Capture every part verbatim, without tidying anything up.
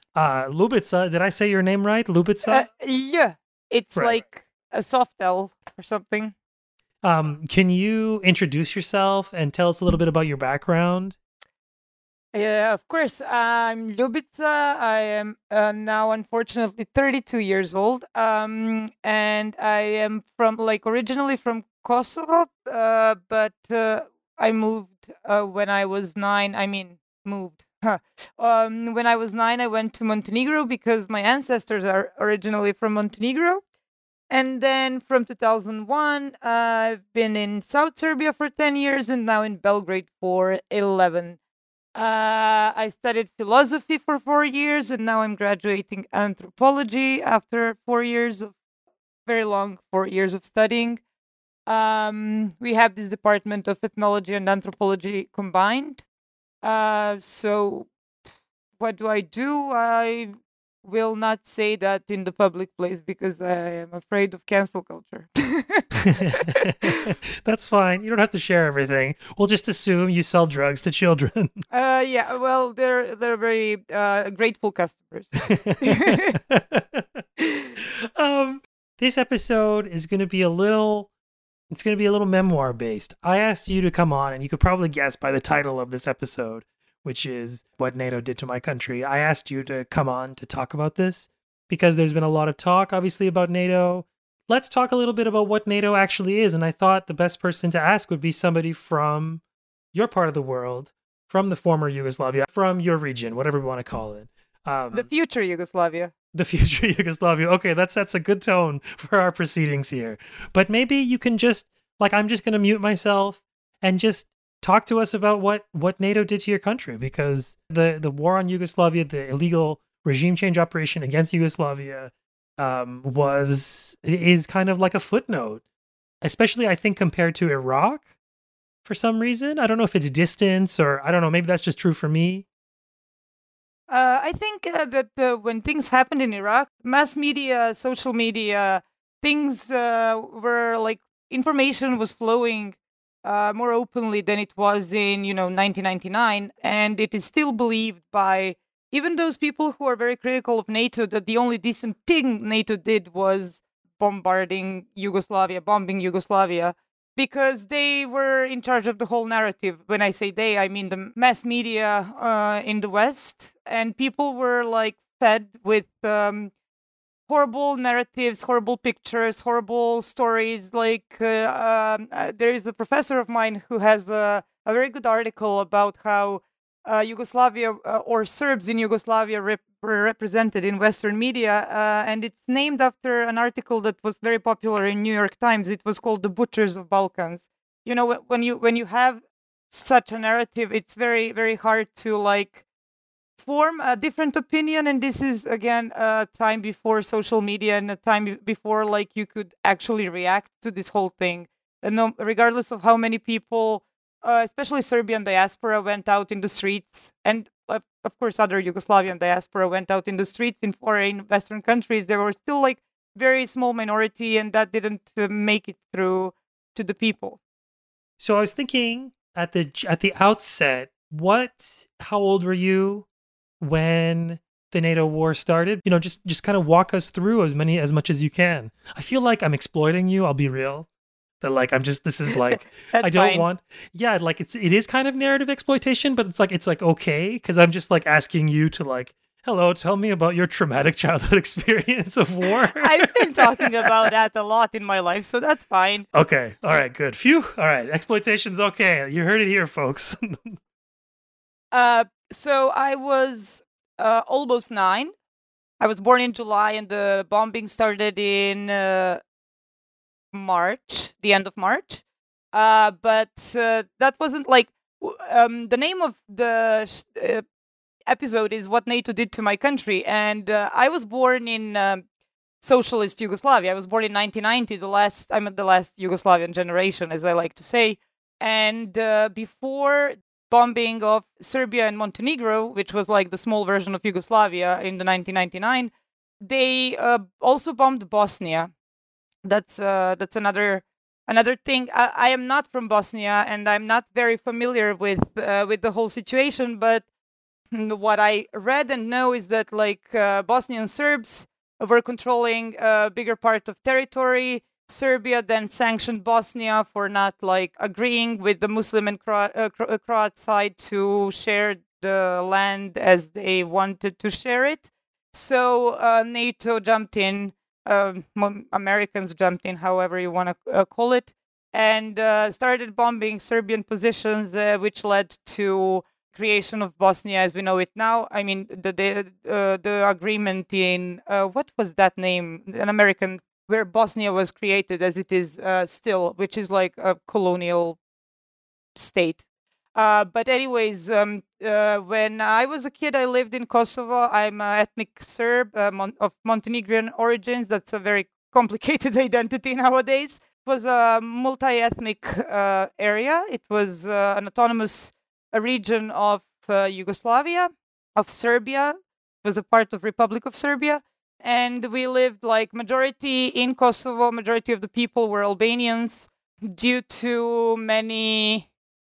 Uh, Lubitsa, did I say your name right? Uh, Lubitsa? yeah, it's Right, right. like a soft L or something. Um, can you introduce yourself and tell us a little bit about your background? Yeah, of course. I'm Ljubica. I am uh, now, unfortunately, thirty-two years old. Um, and I am from, like, originally from Kosovo, uh, but uh, I moved uh, when I was nine. I mean, moved. um, when I was nine, I went to Montenegro because my ancestors are originally from Montenegro. And then from two thousand one, I've been in South Serbia for ten years and now in Belgrade for eleven. Uh, I studied philosophy for four years, and now I'm graduating anthropology after four years of very long four years of studying. Um, we have this department of ethnology and anthropology combined. Uh, so, what do I do? I will not say that in the public place because I am afraid of cancel culture. That's fine. You don't have to share everything. We'll just assume you sell drugs to children. Uh, yeah, well, they're they're very uh, grateful customers. um, this episode is going to be a little. It's going to be a little memoir based. I asked you to come on, and you could probably guess by the title of this episode, which is What NATO Did to My Country. I asked you to come on to talk about this because there's been a lot of talk, obviously, about NATO. Let's talk a little bit about what NATO actually is. And I thought the best person to ask would be somebody from your part of the world, from the former Yugoslavia, from your region, whatever we want to call it. The Um, future Yugoslavia. the future Yugoslavia. Okay, that sets a good tone for our proceedings here. But maybe you can just, like, I'm just going to mute myself and just talk to us about what, what NATO did to your country, because the, the war on Yugoslavia, the illegal regime change operation against Yugoslavia, um, was, is kind of like a footnote, especially I think compared to Iraq for some reason. I don't know if it's distance or I don't know, maybe that's just true for me. Uh, I think uh, that uh, when things happened in Iraq, mass media, social media, things uh, were like information was flowing uh, more openly than it was in, you know, nineteen ninety-nine. And it is still believed by even those people who are very critical of NATO that the only decent thing NATO did was bombarding Yugoslavia, bombing Yugoslavia because they were in charge of the whole narrative. When I say they, I mean the mass media uh, in the West, and people were like fed with um, horrible narratives, horrible pictures, horrible stories. Like uh, um, uh, there is a professor of mine who has a, a very good article about how uh, Yugoslavia uh, or Serbs in Yugoslavia rep- were represented in Western media, uh, and it's named after an article that was very popular in New York Times. It was called "The Butchers of Balkans." You know, wh- when you when you have such a narrative, it's very very hard to like form a different opinion. And this is again a time before social media and a time be- before like you could actually react to this whole thing, and no, regardless of how many people uh, especially Serbian diaspora went out in the streets, and uh, of course other Yugoslavian diaspora went out in the streets in foreign Western countries, there were still like very small minority, and that didn't uh, make it through to the people. So I was thinking at the at the outset, what how old were you when the NATO war started? You know, just just kind of walk us through as many as much as you can. I feel like I'm exploiting you, I'll be real. That like I'm just this is like I That's don't fine. want yeah, like it's it is kind of narrative exploitation, but it's like it's like okay cuz I'm just like asking you to like hello, tell me about your traumatic childhood experience of war. I've been talking about that a lot in my life, so that's fine. Okay. All right, good. Phew. All right. Exploitation's okay. You heard it here, folks. Uh, so I was uh, almost nine. I was born in July, and the bombing started in uh, March, the end of March. Uh, but uh, that wasn't like w- um, the name of the sh- uh, episode is "What NATO Did to My Country," and uh, I was born in um, socialist Yugoslavia. I was born in nineteen ninety. The last, I'm the last Yugoslavian generation, as I like to say. And uh, before bombing of Serbia and Montenegro, which was like the small version of Yugoslavia in the nineteen ninety-nine, they uh, also bombed Bosnia. That's uh, that's another another thing. I, I am not from Bosnia, and I'm not very familiar with uh, with the whole situation. But what I read and know is that like uh, Bosnian Serbs were controlling a bigger part of territory. Serbia then sanctioned Bosnia for not like agreeing with the Muslim and Cro- uh, Cro- uh, Croat side to share the land as they wanted to share it. So uh, NATO jumped in, um, Mo- Americans jumped in, however you want to uh, call it, and uh, started bombing Serbian positions, uh, which led to creation of Bosnia as we know it now. I mean, the the, uh, the agreement in uh, what was that name? An American where Bosnia was created as it is uh, still, which is like a colonial state. Uh, but anyways, um, uh, when I was a kid, I lived in Kosovo. I'm an ethnic Serb uh, Mon- of Montenegrin origins. That's a very complicated identity nowadays. It was a multi-ethnic uh, area. It was uh, an autonomous a region of uh, Yugoslavia, of Serbia. It was a part of Republic of Serbia. And we lived like majority in Kosovo. Majority of the people were Albanians due to many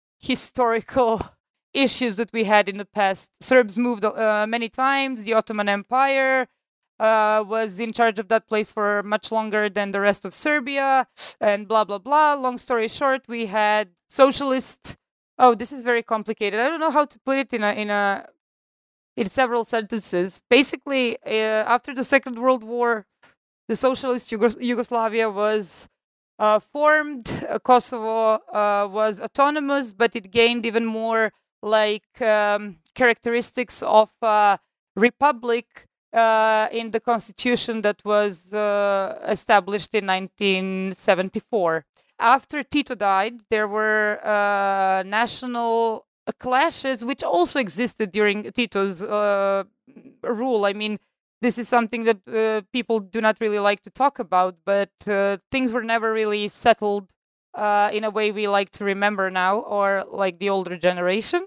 historical issues that we had in the past. Serbs moved uh, many times. The Ottoman Empire uh, was in charge of that place for much longer than the rest of Serbia, and blah, blah, blah. Long story short, we had socialist. Oh, this is very complicated. I don't know how to put it in a in a in several sentences. Basically, uh, after the Second World War, the socialist Yugos- Yugoslavia was uh, formed. Uh, Kosovo uh, was autonomous, but it gained even more like um, characteristics of uh, republic uh, in the constitution that was uh, established in nineteen seventy-four. After Tito died, there were uh, national clashes, which also existed during Tito's uh, rule. I mean, this is something that uh, people do not really like to talk about, but uh, things were never really settled uh, in a way we like to remember now, or like the older generation.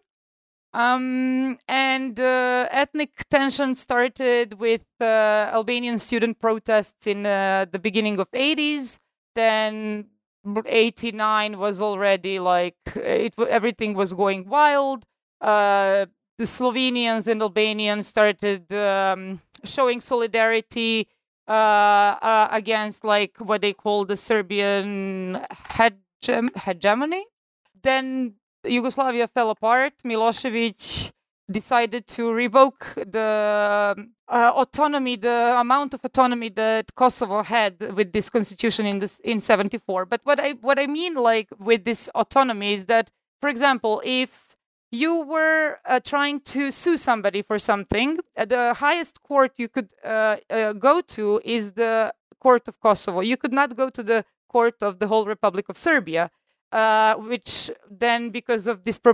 Um, and uh, ethnic tension started with uh, Albanian student protests in uh, the beginning of eighties. Then eighty-nine was already like it. Everything was going wild. Uh, the Slovenians and Albanians started um, showing solidarity uh, uh, against like what they call the Serbian hegem- hegemony. Then Yugoslavia fell apart. Milosevic decided to revoke the um, uh, autonomy, the amount of autonomy that Kosovo had with this constitution in this in seventy-four. But what I what I mean like with this autonomy is that, for example, if you were uh, trying to sue somebody for something, uh, the highest court you could uh, uh, go to is the court of Kosovo. You could not go to the court of the whole Republic of Serbia. Uh, which then, because of this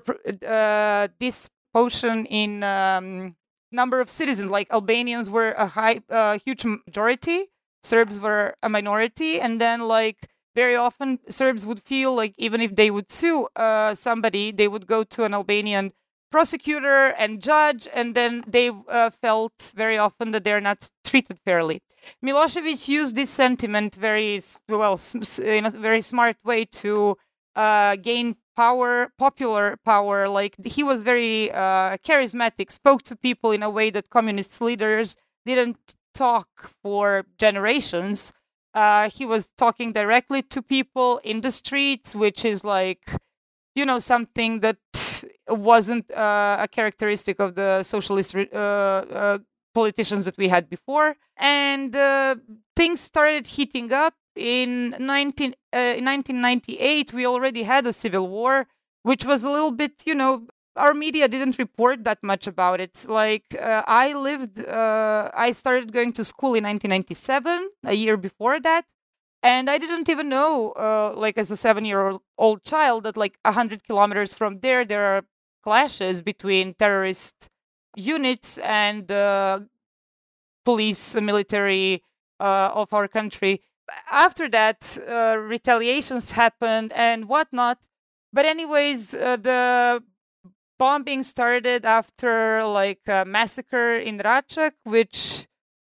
uh, this potion in um, number of citizens, like Albanians were a high, uh, huge majority, Serbs were a minority, and then like very often Serbs would feel like even if they would sue uh, somebody, they would go to an Albanian prosecutor and judge, and then they uh, felt very often that they're not treated fairly. Milosevic used this sentiment very well, in a very smart way to uh, gain power, popular power. Like he was very uh, charismatic, spoke to people in a way that communist leaders didn't talk for generations. Uh, he was talking directly to people in the streets, which is like, you know, something that wasn't uh, a characteristic of the socialist uh, uh, politicians that we had before. And uh, things started heating up. In nineteen, uh, in nineteen ninety-eight, we already had a civil war, which was a little bit, you know, our media didn't report that much about it. Like, uh, I lived, uh, I started going to school in nineteen ninety-seven, a year before that. And I didn't even know, uh, like, as a seven year old child, that like one hundred kilometers from there, there are clashes between terrorist units and the uh, police, uh, military uh, of our country. After that, uh, retaliations happened and whatnot. But anyways, uh, the bombing started after like a massacre in Račak, which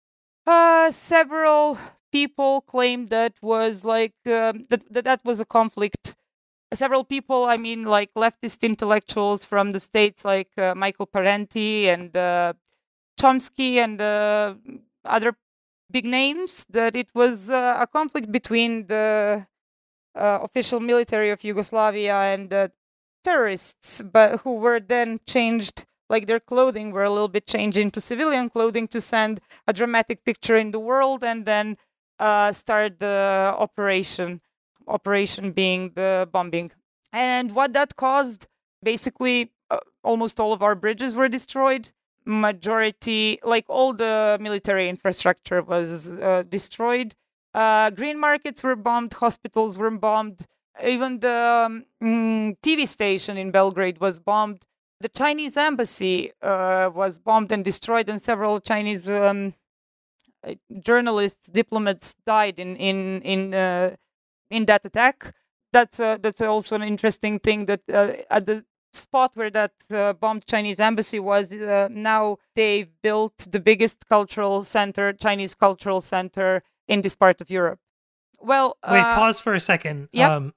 uh, several people claimed that was like um, that, that that was a conflict several people, I mean, like leftist intellectuals from the States, like uh, Michael Parenti and uh, Chomsky and uh, other big names, that it was uh, a conflict between the uh, official military of Yugoslavia and the terrorists, but who were then changed, like their clothing were a little bit changed into civilian clothing to send a dramatic picture in the world, and then uh, start the operation, operation being the bombing. And what that caused, basically, uh, almost all of our bridges were destroyed. Majority, like all the military infrastructure was uh, destroyed. Uh, green markets were bombed, hospitals were bombed, even the um, mm, T V station in Belgrade was bombed. The Chinese embassy uh, was bombed and destroyed, and several Chinese um, uh, journalists, diplomats died in in in uh, in that attack. That's uh, that's also an interesting thing, that uh, at the spot where that uh, bombed Chinese embassy was, uh, now they've built the biggest cultural center, Chinese cultural center in this part of Europe. Well, Wait, uh, pause for a second. Yep. Um,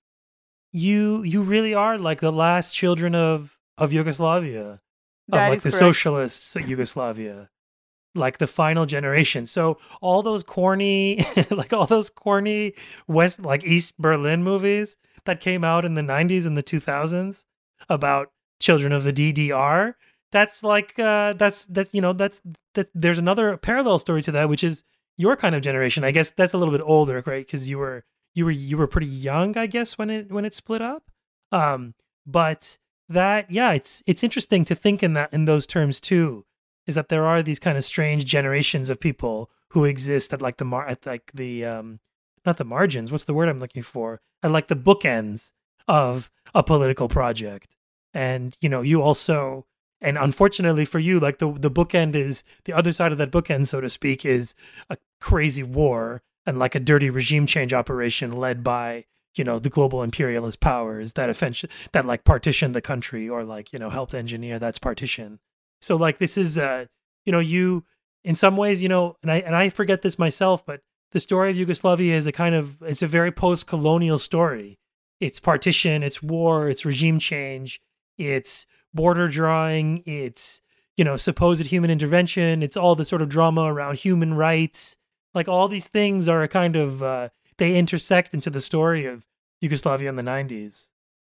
you you really are like the last children of of Yugoslavia, of that like is the correct. socialist Yugoslavia, like the final generation. So all those corny, like all those corny West, like East Berlin movies that came out in the nineties and the two thousands about children of the D D R. That's like uh, that's that's you know that's that. There's another parallel story to that, which is your kind of generation. I guess that's a little bit older, right? Because you were you were you were pretty young, I guess, when it when it split up. Um, but that yeah, it's it's interesting to think in that in those terms too. Is that there are these kind of strange generations of people who exist at like the mar at like the um not the margins. What's the word I'm looking for? At like the bookends of a political project. And you know, you also, and unfortunately for you, like the the bookend is the other side of that bookend, so to speak, is a crazy war and like a dirty regime change operation led by, you know, the global imperialist powers that offension that like partitioned the country, or like, you know, helped engineer that's partition. So like this is uh you know, you in some ways, you know, and I and I forget this myself, but the story of Yugoslavia is a kind of it's a very post-colonial story. It's partition, it's war, it's regime change, it's border drawing, it's, you know, supposed human intervention, it's all the sort of drama around human rights. Like all these things are a kind of uh they intersect into the story of Yugoslavia in the nineties.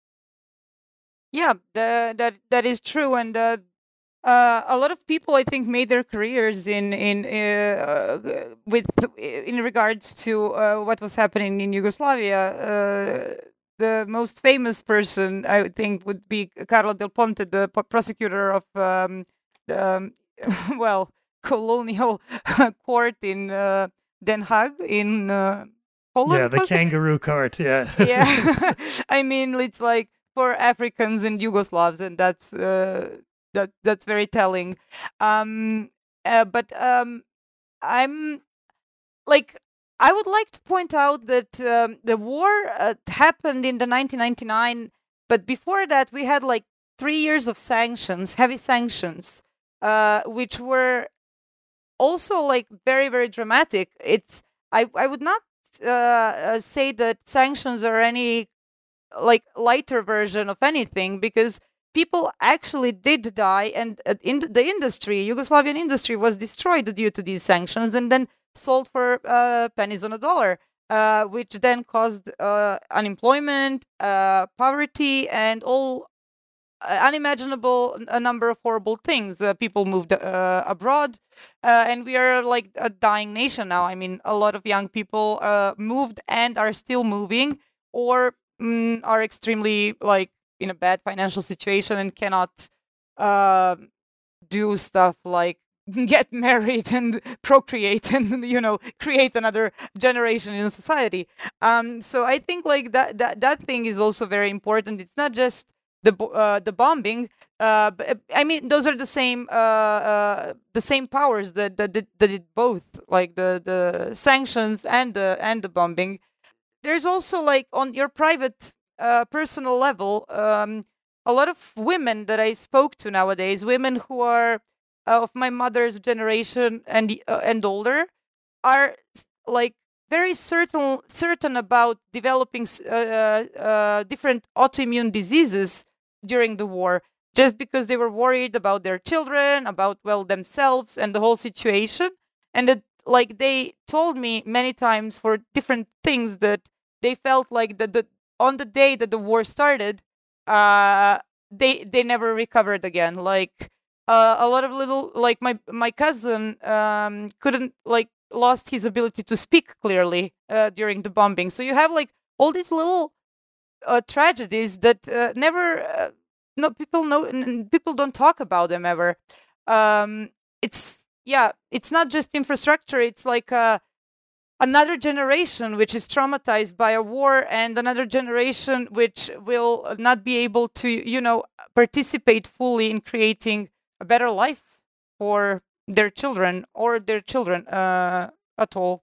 Yeah, the, that that is true, and uh, uh, a lot of people, I think, made their careers in in uh, uh, with in regards to uh, what was happening in Yugoslavia. Uh, the most famous person, I think, would be Carlo Del Ponte, the p- prosecutor of um, the um, well colonial court in uh, Den Haag in uh, Poland. Yeah, the was it? kangaroo court, yeah. Yeah, I mean, it's like for Africans and Yugoslavs, and that's uh, that that's very telling. Um, uh, but um, I'm like, I would like to point out that um, the war uh, happened in the nineteen ninety-nine, but before that we had like three years of sanctions, heavy sanctions, uh, which were also like very very dramatic. It's I I would not uh, uh, say that sanctions are any like lighter version of anything, because people actually did die, and uh, in the industry, Yugoslavian industry, was destroyed due to these sanctions, and then sold for uh, pennies on a dollar, uh, which then caused uh, unemployment, uh, poverty, and all uh, unimaginable a number of horrible things. Uh, people moved uh, abroad, uh, and we are like a dying nation now. I mean, a lot of young people uh, moved and are still moving, or mm, are extremely like in a bad financial situation and cannot uh, do stuff like get married and procreate and, you know, create another generation in society. Um, so I think like that that that thing is also very important. It's not just the bo- uh, the bombing. Uh, but, I mean, those are the same uh, uh, the same powers that that did, that did both, like the the sanctions and the and the bombing. There's also like on your private uh, personal level, um, a lot of women that I spoke to nowadays, women who are uh, of my mother's generation and uh, and older, are s- like very certain certain about developing s- uh, uh, different autoimmune diseases during the war, just because they were worried about their children, about well themselves, and the whole situation. And that, like, they told me many times for different things that they felt like that the on the day that the war started, uh, they they never recovered again. Like uh, a lot of little, like my my cousin um, couldn't like lost his ability to speak clearly uh, during the bombing. So you have like all these little uh, tragedies that uh, never uh, no people know n- n- people don't talk about them ever. Um, it's yeah, it's not just infrastructure. It's like uh, another generation which is traumatized by a war, and another generation which will not be able to, you know, participate fully in creating a better life for their children or their children uh, at all.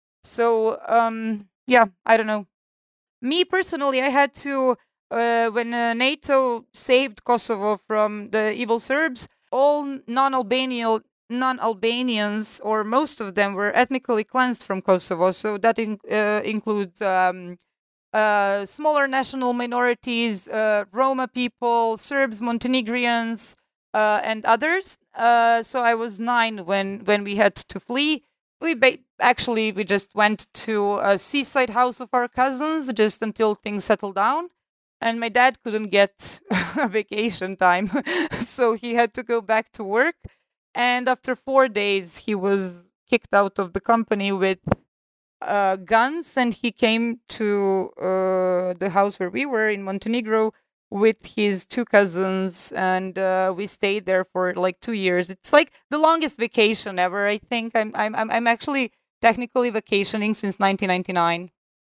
So um, yeah, I don't know. Me personally, I had to uh, when uh, NATO saved Kosovo from the evil Serbs. All non-Albanian non-Albanians, or most of them, were ethnically cleansed from Kosovo. So that in, uh, includes um, uh, smaller national minorities, uh, Roma people, Serbs, Montenegrians, uh, and others. Uh, so I was nine when when we had to flee. We ba- actually we just went to a seaside house of our cousins just until things settled down. And my dad couldn't get a vacation time, so he had to go back to work. And after four days, he was kicked out of the company with uh, guns, and he came to uh, the house where we were in Montenegro with his two cousins, and uh, we stayed there for like two years. It's like the longest vacation ever. I think I'm I'm I'm I'm actually technically vacationing since nineteen ninety-nine.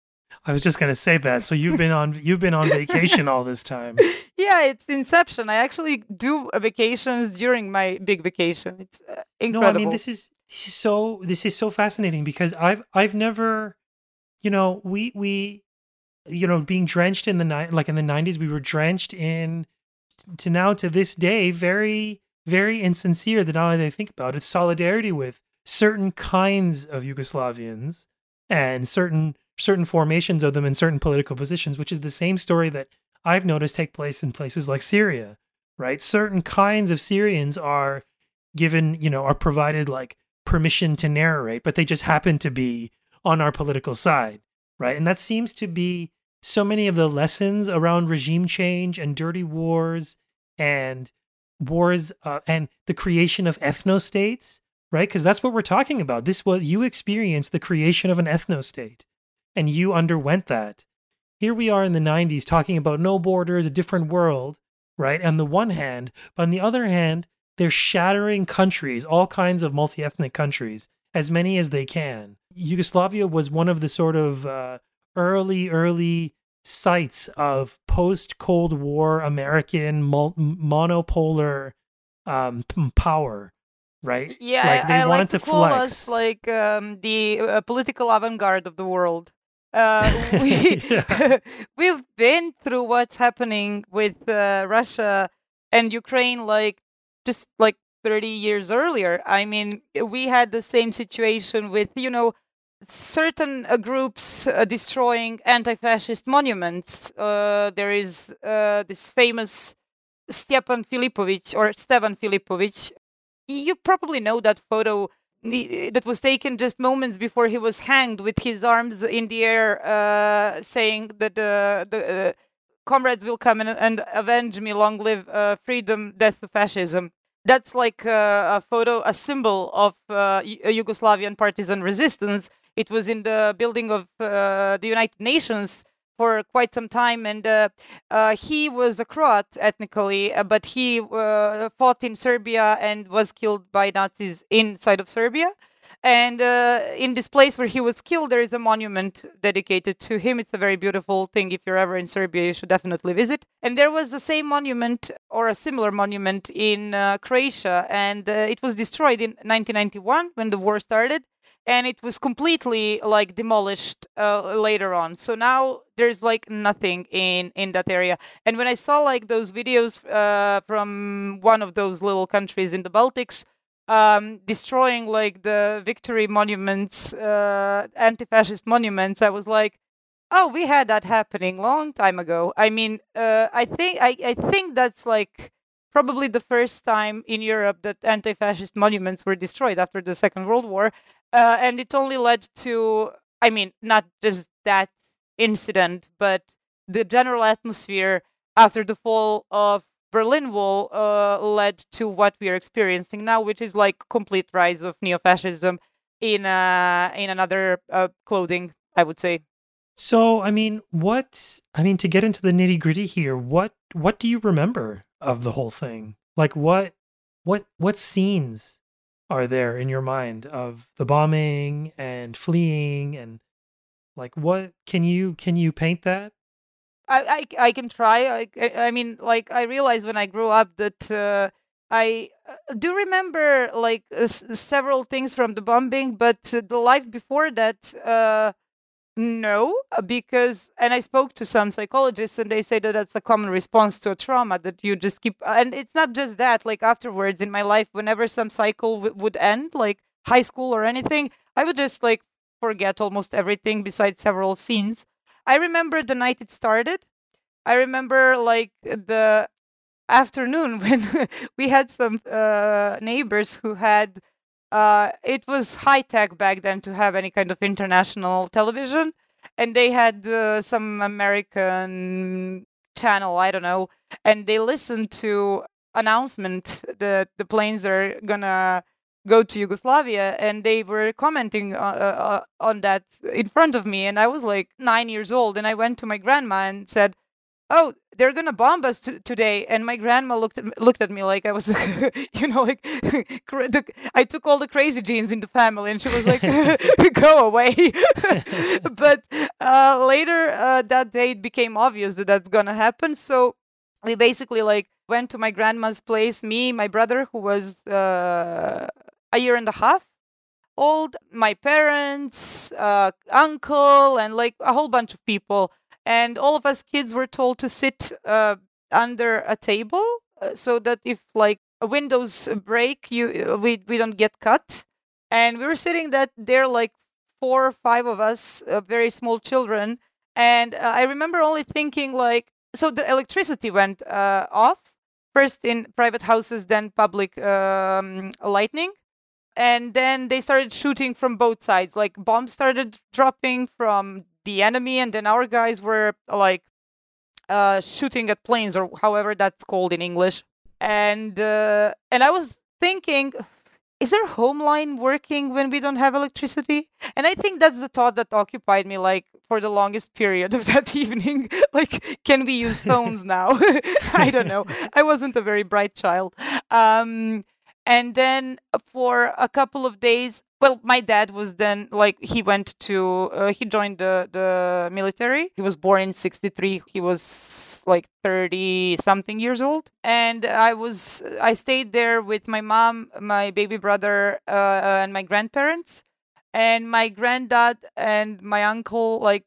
I was just gonna say that. So you've been on you've been on vacation all this time. Yeah, it's Inception. I actually do uh, vacations during my big vacation. It's uh, No, I mean incredible. this is this is so this is so fascinating because I've I've never, you know, we we you know, being drenched in the night, like in the nineties, we were drenched in, to now to this day, very, very insincere that now that I think about it, solidarity with certain kinds of Yugoslavians and certain certain formations of them in certain political positions, which is the same story that I've noticed take place in places like Syria, right? Certain kinds of Syrians are given, you know, are provided like permission to narrate, but they just happen to be on our political side, right? And that seems to be so many of the lessons around regime change and dirty wars and wars uh, and the creation of ethno-states, right? Because that's what we're talking about. This was, you experienced the creation of an ethno-state and you underwent that. Here we are in the nineties talking about no borders, a different world, right? On the one hand, but on the other hand, they're shattering countries, all kinds of multi-ethnic countries, as many as they can. Yugoslavia was one of the sort of uh, early, early sites of post-Cold War American mul- monopolar um, p- power, right? Like Yeah, they I, I like wanted to to call us flex. like um, the uh, political avant-garde of the world. Uh, we Yeah. we've been through what's happening with uh, Russia and Ukraine, like just like thirty years earlier. I mean, we had the same situation with, you know, certain uh, groups uh, destroying anti-fascist monuments. Uh, there is uh, this famous Stepan Filipovic, or Stevan Filipovic. You probably know that photo the- that was taken just moments before he was hanged, with his arms in the air, uh, saying that uh, the uh, comrades will come and, and avenge me. Long live uh, freedom, death to fascism. That's like uh, a photo, a symbol of uh, Y- Yugoslavian partisan resistance. It was in the building of uh, the United Nations for quite some time, and uh, uh, he was a Croat ethnically, uh, but he uh, fought in Serbia and was killed by Nazis inside of Serbia. And uh, in this place where he was killed, there is a monument dedicated to him. It's a very beautiful thing. If you're ever in Serbia, you should definitely visit. And there was the same monument, or a similar monument, in uh, Croatia, and uh, it was destroyed in nineteen ninety-one when the war started, and it was completely like demolished uh, later on. So now there's like nothing in in that area. And when I saw like those videos uh, from one of those little countries in the Baltics, um, destroying like the victory monuments, uh, anti-fascist monuments, I was like, oh, we had that happening long time ago. I mean, uh, I think I, I think that's like probably the first time in Europe that anti-fascist monuments were destroyed after the Second World War, uh, and it only led to, I mean, not just that incident, but the general atmosphere after the fall of Berlin Wall uh, led to what we are experiencing now, which is like complete rise of neo-fascism in uh, in another uh, clothing, I would say. So, I mean, what, I mean, to get into the nitty gritty here, what, what do you remember of the whole thing? Like, what, what, what scenes are there in your mind of the bombing and fleeing, and like, what can you, can you paint that? I, I, I can try. I, I I mean, like, I realized when I grew up that uh, I uh, do remember like uh, s- several things from the bombing, but uh, the life before that, uh, no, uh, because and I spoke to some psychologists and they say that that's a common response to a trauma that you just keep. And it's not just that. Like afterwards in my life, whenever some cycle w- would end, like high school or anything, I would just like forget almost everything besides several scenes. I remember the night it started. I remember like the afternoon when we had some uh, neighbors who had uh, it was high tech back then to have any kind of international television, and they had uh, some American channel, I don't know, and they listened to announcement that the planes are gonna go to Yugoslavia, and they were commenting uh, uh, on that in front of me, and I was like nine years old, and I went to my grandma and said, oh, they're gonna bomb us t- today. And my grandma looked at me, looked at me like I was, you know, like cra- the, I took all the crazy genes in the family, and she was like, "Go away." But uh, later uh, that day, it became obvious that that's gonna happen. So we basically like went to my grandma's place. Me, my brother, who was uh, a year and a half old, my parents, uh, uncle, and like a whole bunch of people. And all of us kids were told to sit uh, under a table uh, so that if like windows break, you uh, we we don't get cut. And we were sitting that there like four or five of us, uh, very small children. And uh, I remember only thinking like, so the electricity went uh, off first in private houses, then public um, lighting, and then they started shooting from both sides. Like bombs started dropping from the enemy, and then our guys were like uh, shooting at planes, or however that's called in English. And uh, and I was thinking, is there home line working when we don't have electricity? And I think that's the thought that occupied me like for the longest period of that evening. Like, can we use phones now? I don't know. I wasn't a very bright child. Um, and then for a couple of days, well, my dad was then like he went to uh, he joined the the military. He was born in sixty-three. He was like thirty something years old, and I was I stayed there with my mom, my baby brother, uh, and my grandparents. And my granddad and my uncle like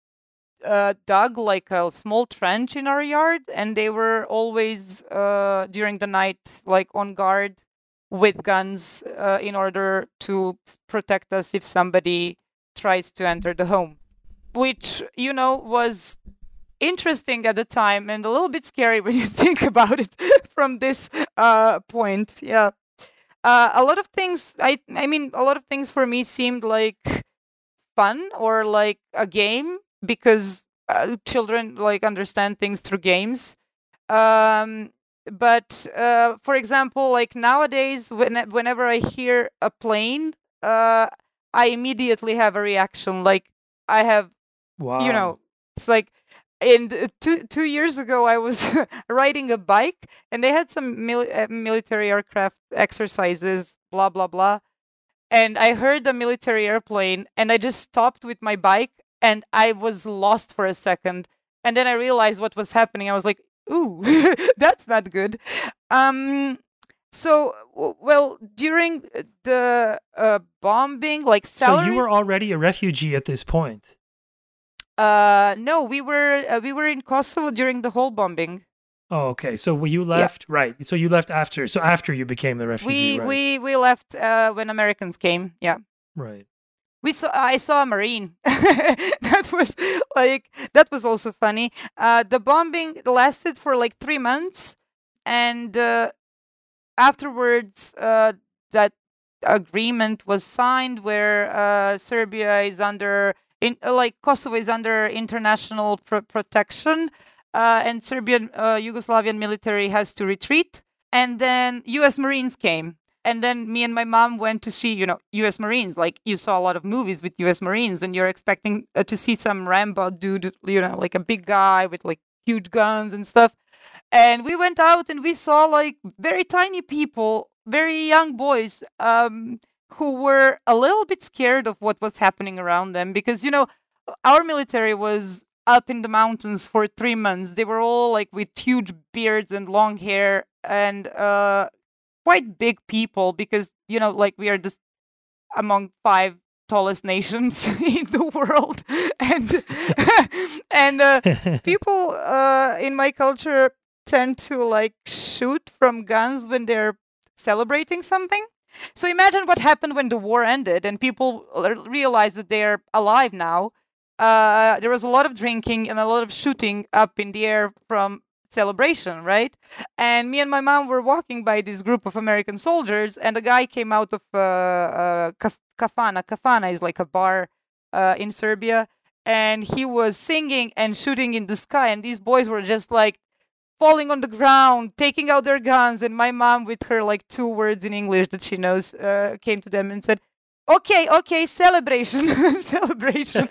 uh, dug like a small trench in our yard, and they were always uh, during the night like on guard with guns uh, in order to s- protect us if somebody tries to enter the home, which you know was interesting at the time and a little bit scary when you think about it from this uh, point. Yeah, uh, a lot of things. I I mean, a lot of things for me seemed like fun or like a game because uh, children like understand things through games. Um, but uh, for example, like nowadays, when, whenever I hear a plane, uh, I immediately have a reaction. Like I have, you Wow. know, it's like. And uh, two two years ago, I was riding a bike, and they had some mil- uh, military aircraft exercises, blah blah blah, and I heard a military airplane, and I just stopped with my bike, and I was lost for a second. And then I realized what was happening. I was like, ooh, that's not good. Um, so, w- well, during the uh, bombing, like So you salary, were already a refugee at this point. uh, no, we were uh, we were in Kosovo during the whole bombing. Oh, okay. So when you Yeah. left, right? So you left after. So after you became the refugee, We right? we we left uh, when Americans came. Yeah. Right. We saw I saw a Marine. That was like that was also funny. Uh, the bombing lasted for like three months, and uh, afterwards, uh, that agreement was signed where uh, Serbia is under in uh, like Kosovo is under international pro- protection, uh, and Serbian uh, Yugoslavian military has to retreat, and then U S Marines came. And then me and my mom went to see, you know, U S Marines. Like you saw a lot of movies with U S Marines, and you're expecting uh, to see some Rambo dude, you know, like a big guy with like huge guns and stuff. And we went out and we saw like very tiny people, very young boys, um, who were a little bit scared of what was happening around them because, you know, our military was up in the mountains for three months. They were all like with huge beards and long hair and uh, quite big people because, you know, like we are just among five tallest nations in the world. And, and, uh, people uh, in my culture tend to like shoot from guns when they're celebrating something. So imagine what happened when the war ended and people l- realized that they're alive now. Uh, there was a lot of drinking and a lot of shooting up in the air from celebration, right? And me and my mom were walking by this group of American soldiers, and a guy came out of uh, uh, kaf- kafana. Kafana is like a bar uh, in Serbia, and he was singing and shooting in the sky, and these boys were just like falling on the ground, taking out their guns, and my mom, with her like two words in English that she knows, uh, came to them and said, "Okay, okay, celebration, celebration."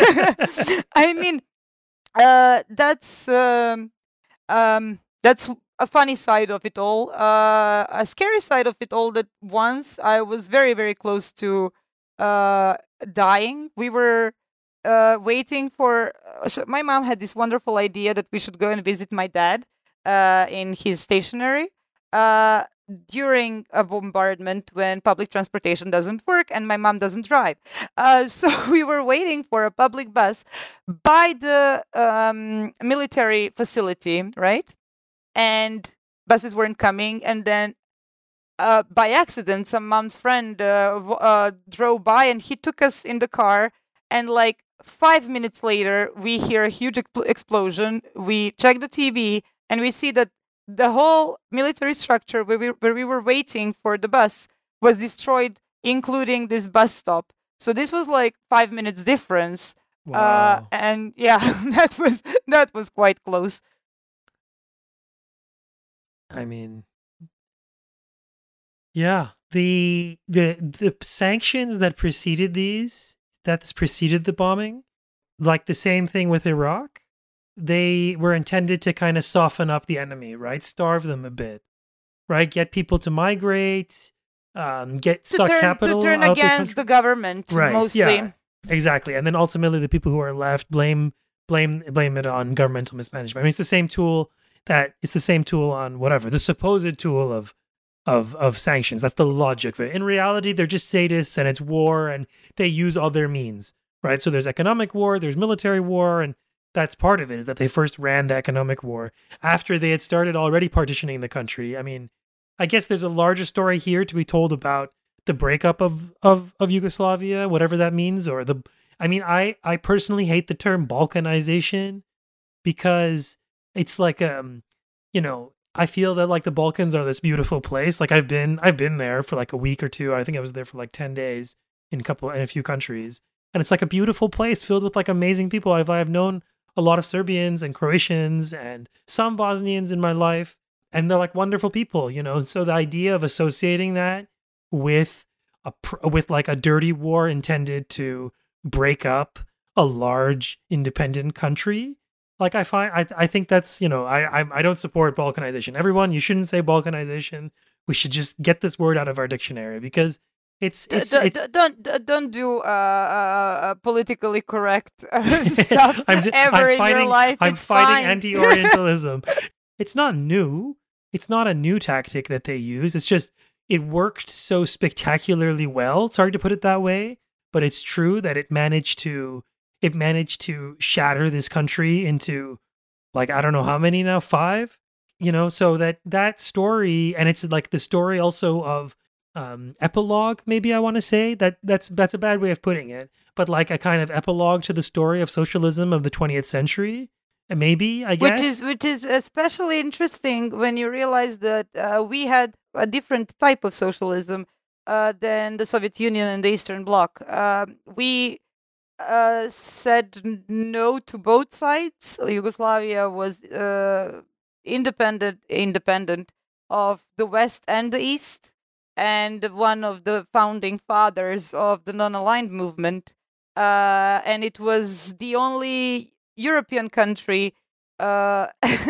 I mean, uh, that's um, um, that's a funny side of it all. Uh, a scary side of it all that once I was very, very close to uh, dying. We were uh, waiting for. Uh, so my mom had this wonderful idea that we should go and visit my dad uh, in his stationery. Uh, during a bombardment when public transportation doesn't work and my mom doesn't drive. Uh, so we were waiting for a public bus by the um, military facility, right? And buses weren't coming. And then uh, by accident, some mom's friend uh, w- uh, drove by and he took us in the car. And like five minutes later, we hear a huge expl- explosion. We check the T V and we see that the whole military structure where we, where we were waiting for the bus was destroyed, including this bus stop. So this was like five minutes difference. Uh, Wow. and yeah, that was that was quite close. I mean, yeah. The the the sanctions that preceded these, that preceded the bombing, like the same thing with Iraq, they were intended to kind of soften up the enemy, right? Starve them a bit, right? Get people to migrate, um, get To suck turn to capital turn out the against country. the government Right. Yeah. mostly. Exactly. And then ultimately the people who are left blame blame blame it on governmental mismanagement. I mean, it's the same tool that it's the same tool on whatever, the supposed tool of of of sanctions. That's the logic of it. In reality, they're just sadists and it's war and they use all their means, right? So there's economic war, there's military war, and that's part of it is that they first ran the economic war after they had started already partitioning the country. I mean, I guess there's a larger story here to be told about the breakup of of of Yugoslavia, whatever that means, or the. I mean, I I personally hate the term Balkanization because it's like um, you know, I feel that like the Balkans are this beautiful place. Like I've been I've been there for like a week or two. I think I was there for like ten days in a couple in a few countries, and it's like a beautiful place filled with like amazing people. I've I've known a lot of Serbians and Croatians and some Bosnians in my life, and they're like wonderful people, you know. So the idea of associating that with a pr- with like a dirty war intended to break up a large independent country, like I find I I think that's, you know, I I, I don't support balkanization. Everyone, you shouldn't say balkanization. We should just get this word out of our dictionary because it's D- it's d- d- it's don't d- don't do uh, uh, uh, politically correct uh, stuff I'm just, ever I'm in your fighting life. I'm It's fighting fine. anti-orientalism. It's not new. It's not a new tactic that they use. It's just it worked so spectacularly well. It's hard to put it that way, but it's true that it managed to it managed to shatter this country into like I don't know how many now, five? you know, so that that story, and it's like the story also of um epilogue, maybe I want to say that that's that's a bad way of putting it, but like a kind of epilogue to the story of socialism of the twentieth century, and maybe I which is guess. which is especially interesting when you realize that uh, we had a different type of socialism uh, than the Soviet Union and the Eastern Bloc. Um we uh, said n- no to both sides. Yugoslavia was uh, independent, independent of the West and the East, and one of the founding fathers of the non-aligned movement. Uh, and it was the only European country, uh,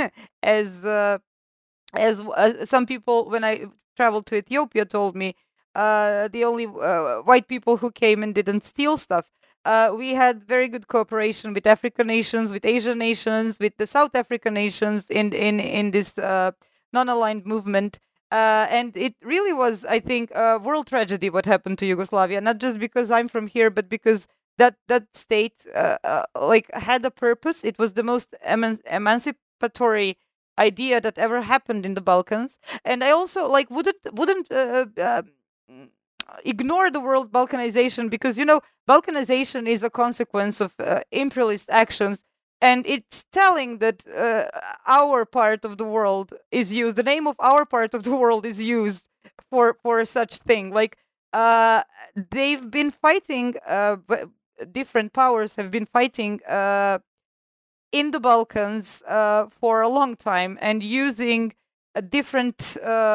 as uh, as uh, some people when I traveled to Ethiopia told me, uh, the only uh, white people who came and didn't steal stuff. Uh, we had very good cooperation with African nations, with Asian nations, with the South African nations in in in this uh, non-aligned movement. Uh, and it really was, I think, a world tragedy what happened to Yugoslavia. Not just because I'm from here, but because that that state uh, uh, like had a purpose. It was the most eman- emancipatory idea that ever happened in the Balkans. And I also like wouldn't wouldn't uh, uh, mm, ignore the world balkanization, because you know balkanization is a consequence of uh, imperialist actions, and it's telling that uh, our part of the world is used. The name of our part of the world is used for for such thing. Like uh, they've been fighting. Uh, b- different powers have been fighting. Uh, in the Balkans uh, for a long time, and using a different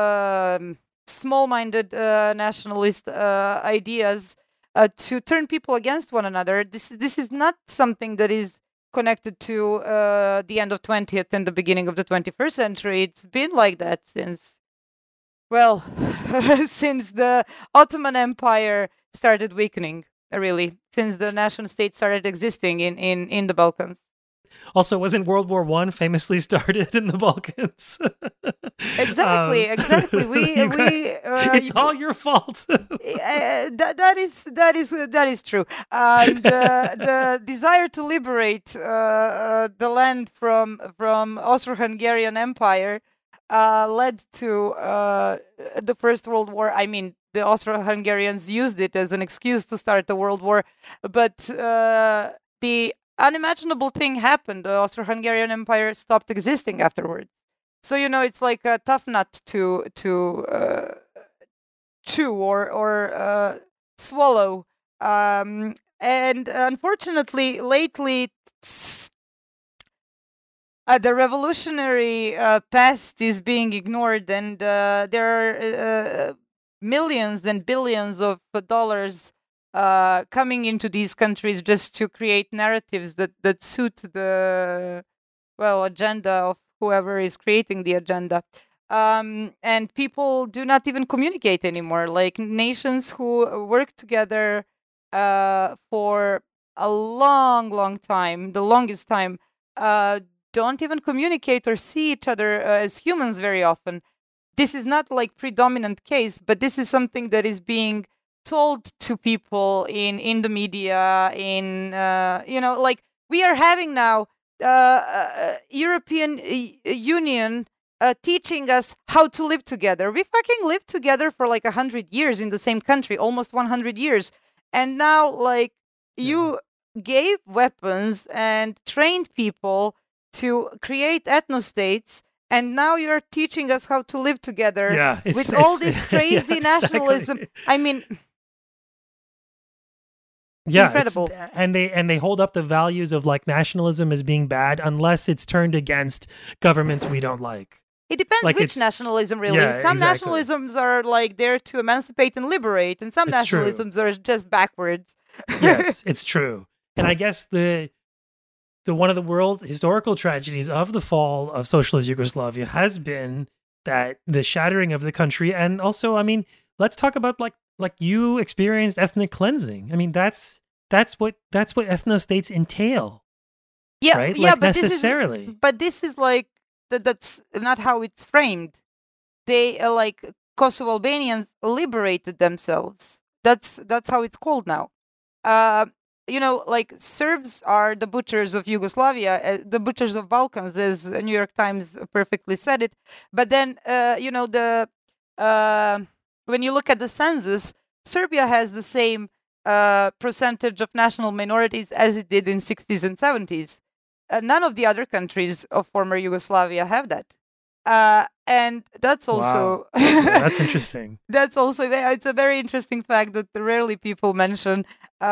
um small-minded uh, nationalist uh, ideas uh, to turn people against one another. This this is not something that is connected to uh, the end of twentieth and the beginning of the twenty-first century. It's been like that since, well, since the Ottoman Empire started weakening. Really, since the nation state started existing in in in the Balkans. Also, wasn't World War One famously started in the Balkans? Exactly, um, exactly. We you got- we uh, it's all your fault. uh, that that is that is that is true. Um, the the desire to liberate uh, uh, the land from from Austro-Hungarian Empire uh, led to uh, the First World War. I mean, the Austro-Hungarians used it as an excuse to start the World War, but uh, the unimaginable thing happened. The Austro-Hungarian Empire stopped existing afterwards. So you know, it's like a tough nut to to uh, chew or or uh, swallow. Um, and unfortunately, lately, uh, the revolutionary uh, past is being ignored, and uh, there are uh, millions and billions of dollars uh, coming into these countries just to create narratives that that suit the, well, agenda of whoever is creating the agenda. Um, and people do not even communicate anymore. Like nations who work together uh, for a long, long time, the longest time, uh, don't even communicate or see each other uh, as humans very often. This is not like predominant case, but this is something that is being told to people in in the media, in uh, you know, like we are having now uh, uh, European uh, Union uh, teaching us how to live together. We fucking lived together for like a hundred years in the same country, almost one hundred years, and now like Yeah. you gave weapons and trained people to create ethnostates, and now you're teaching us how to live together Yeah, it's, with all it's- this crazy yeah, nationalism. exactly. I mean, Yeah, it's- incredible. and they and they hold up the values of like nationalism as being bad unless it's turned against governments we don't like. It depends Like which it's- nationalism, really. yeah, Some exactly. nationalisms are like there to emancipate and liberate, and some It's true. nationalisms are just backwards. Yes, it's true. And I guess the the one of the world historical tragedies of the fall of socialist Yugoslavia has been that the shattering of the country. And also, I mean, let's talk about like like you experienced ethnic cleansing. I mean, that's that's what that's what ethnostates entail, Yeah, right? yeah, Like but necessarily. this is but this is like that, that's not how it's framed. They uh, like Kosovo Albanians liberated themselves. That's that's how it's called now. Uh, you know, like Serbs are the butchers of Yugoslavia, uh, the butchers of Balkans, as the New York Times perfectly said it. But then, uh, you know, the uh, when you look at the census, Serbia has the same uh, percentage of national minorities as it did in sixties and seventies. Uh, none of the other countries of former Yugoslavia have that. Uh, and that's also Wow. Yeah, that's interesting. that's also it's a very interesting fact that rarely people mention.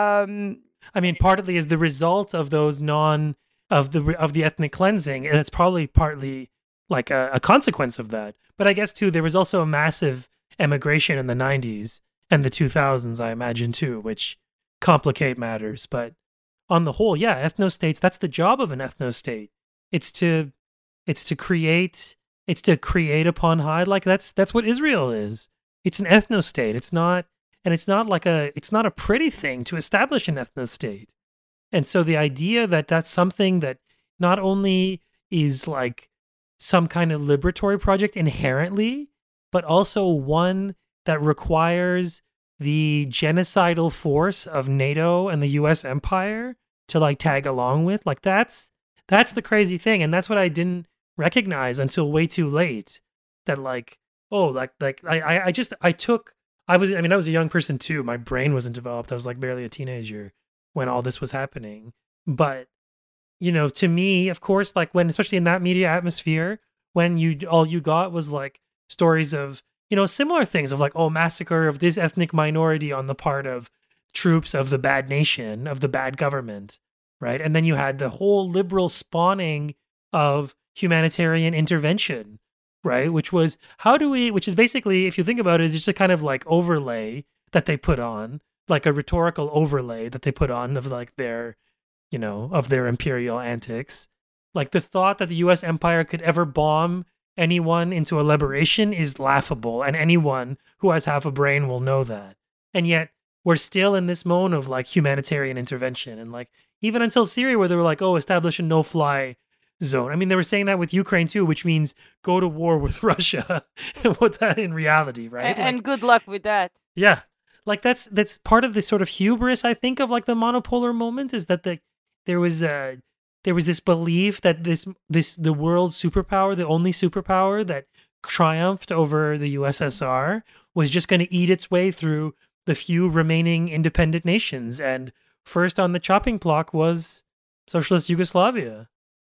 Um, I mean, partly is the result of those non of the of the ethnic cleansing, and it's probably partly like a, a consequence of that. But I guess too, there was also a massive emigration in the nineties and the two thousands, I imagine too, which complicate matters. But on the whole, yeah, ethnostates, that's the job of an ethnostate. It's to it's to create it's to create upon high. Like that's that's what Israel is. It's an ethnostate. It's not and it's not like a it's not a pretty thing to establish an ethnostate. And so the idea that that's something that not only is like some kind of liberatory project inherently, but also one that requires the genocidal force of NATO and the U S empire to like tag along with, like that's that's the crazy thing, and that's what I didn't recognize until way too late. That like oh like like I I I just I took I was I mean I was a young person too. My brain wasn't developed. I was like barely a teenager when all this was happening. But you know, to me, of course, like when especially in that media atmosphere, when you all you got was like stories of you know similar things of like oh massacre of this ethnic minority on the part of troops of the bad nation of the bad government, right? And then you had the whole liberal spawning of humanitarian intervention, right? Which was how do we which is basically if you think about it is just a kind of like overlay that they put on, like a rhetorical overlay that they put on of like their you know of their imperial antics. Like the thought that the U S empire could ever bomb anyone into a liberation is laughable, and anyone who has half a brain will know that. And yet we're still in this mode of like humanitarian intervention, and like even until Syria where they were like oh establish a no-fly zone. I mean, they were saying that with Ukraine too, which means go to war with Russia. What that in reality, right? and Like, good luck with that. yeah, like that's that's part of the sort of hubris I think of like the monopolar moment is that the there was a there was this belief that this this the world superpower, the only superpower that triumphed over the U S S R, was just going to eat its way through the few remaining independent nations, and first on the chopping block was socialist Yugoslavia.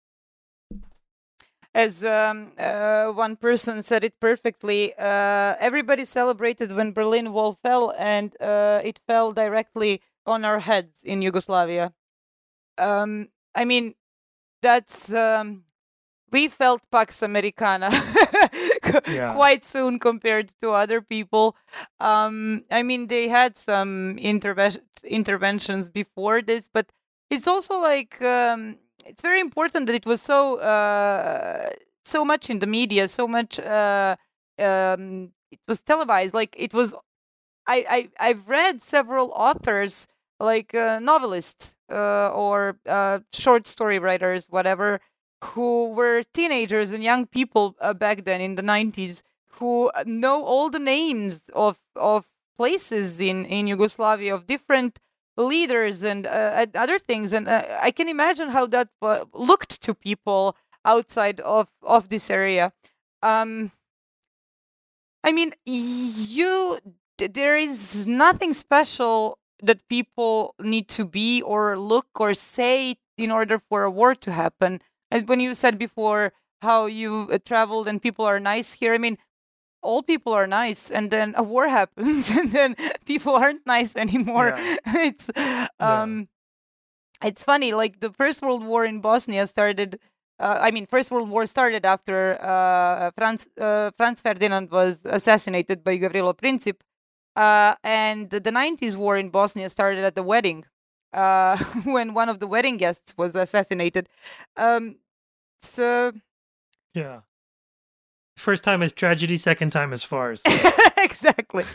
As um, uh, one person said it perfectly, uh, everybody celebrated when Berlin Wall fell, and uh, it fell directly on our heads in Yugoslavia. Um, I mean, that's um, we felt Pax Americana Yeah. quite soon compared to other people. Um, I mean, they had some interve- interventions before this, but it's also like um, it's very important that it was so uh, so much in the media, so much uh, um, it was televised. Like it was, I, I I've read several authors, like uh, novelists uh, or uh, short story writers, whatever, who were teenagers and young people uh, back then in the nineties, who uh, know all the names of of places in in Yugoslavia, of different leaders and uh, and other things, and uh, I can imagine how that uh, looked to people outside of of this area. Um, I mean, you th- there is nothing special that people need to be or look or say in order for a war to happen. And when you said before how you uh, traveled and people are nice here, I mean, all people are nice, and then a war happens, and then people aren't nice anymore. Yeah. It's um, it's funny. Like the First World War in Bosnia started. Uh, I mean, First World War started after uh, Franz uh, Franz Ferdinand was assassinated by Gavrilo Princip, uh, and the nineties war in Bosnia started at the wedding, uh, when one of the wedding guests was assassinated. Um, so Yeah. First time is tragedy, second time is farce. exactly.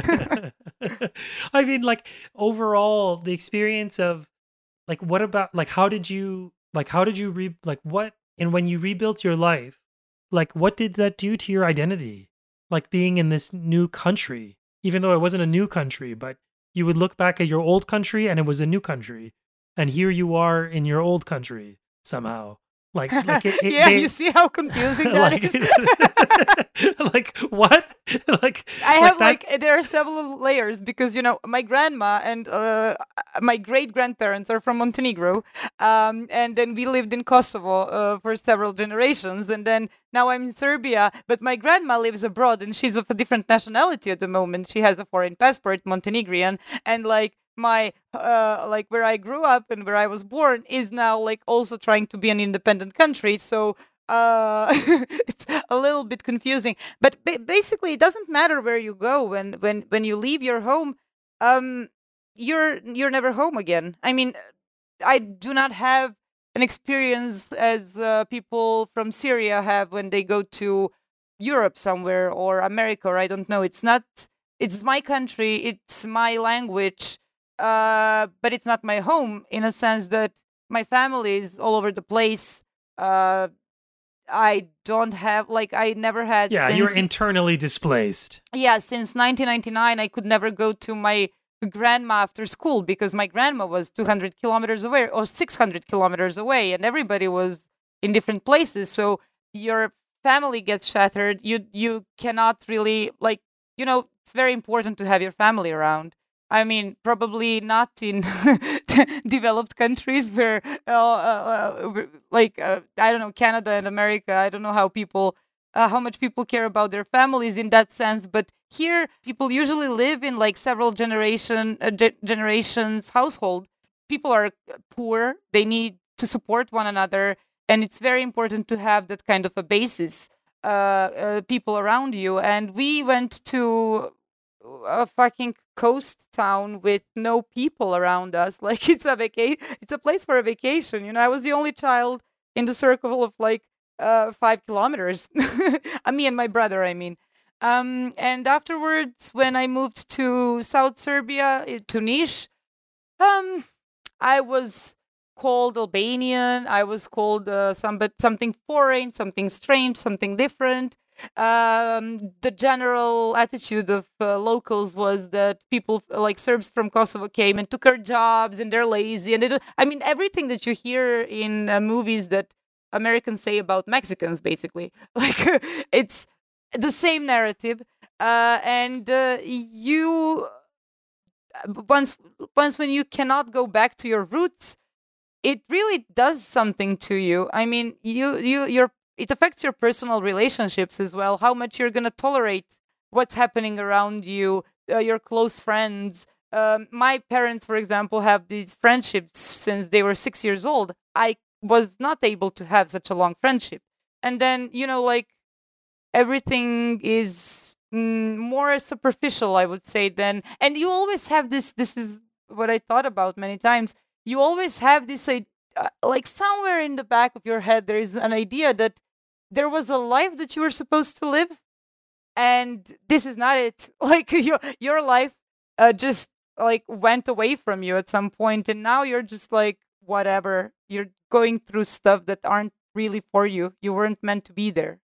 I mean, like overall, the experience of like, what about like, how did you like, how did you re like what and when you rebuilt your life, like, what did that do to your identity? Like being in this new country, even though it wasn't a new country, but you would look back at your old country and it was a new country. and here you are in your old country somehow. Like, like it, it, yeah, they, you see how confusing that like, is. like what? Like I like have that- like there are several layers because you know my grandma and uh, my great grandparents are from Montenegro, um, and then we lived in Kosovo uh, for several generations, and then now I'm in Serbia. But my grandma lives abroad, and she's of a different nationality at the moment. She has a foreign passport, Montenegrin, and like my uh like where I grew up and where I was born is now like also trying to be an independent country. So uh it's a little bit confusing, but ba- basically it doesn't matter where you go when when when you leave your home. um you're you're never home again. I mean, I do not have an experience as uh, people from Syria have when they go to Europe somewhere or America, or I don't know. It's not. It's my country. It's my language, uh, but it's not my home in a sense that my family is all over the place. Uh, I don't have like I never had. yeah, since, you're internally displaced. yeah, since nineteen ninety-nine, I could never go to my grandma after school because my grandma was two hundred kilometers away or six hundred kilometers away, and everybody was in different places. So your family gets shattered. You you cannot really like you know it's very important to have your family around. I mean, probably not in developed countries where, uh, uh, uh, like, uh, I don't know, Canada and America. I don't know how people uh, how much people care about their families in that sense. But here, people usually live in like several generation uh, ge- generations household. People are uh, poor; they need to support one another, and it's very important to have that kind of a basis, uh, uh, people around you. And we went to a fucking coast town with no people around us. Like it's a vaca- it's a place for a vacation. You know, I was the only child in the circle of like uh, five kilometers. uh, me and my brother, I mean. Um, and afterwards, when I moved to South Serbia, eh, to Niš, um, I was called Albanian. I was called uh, some, but something foreign, something strange, something different. Um, the general attitude of uh, locals was that people uh, like Serbs from Kosovo came and took our jobs and they're lazy. And it, I mean, everything that you hear in uh, movies that Americans say about Mexicans, basically, like it's the same narrative. Uh, and uh, you once once when you cannot go back to your roots, it really does something to you. I mean, you you your it affects your personal relationships as well. How much you're gonna tolerate what's happening around you, uh, your close friends. Um, my parents, for example, have these friendships since they were six years old. I was not able to have such a long friendship, and then you know, like everything is mm, more superficial, I would say. Then, and you always have this. This is what I thought about many times. You always have this, uh, like somewhere in the back of your head, there is an idea that there was a life that you were supposed to live, and this is not it. Like your your life uh, just like went away from you at some point, and now you're just like whatever. You're going through stuff that aren't really for you. You weren't meant to be there.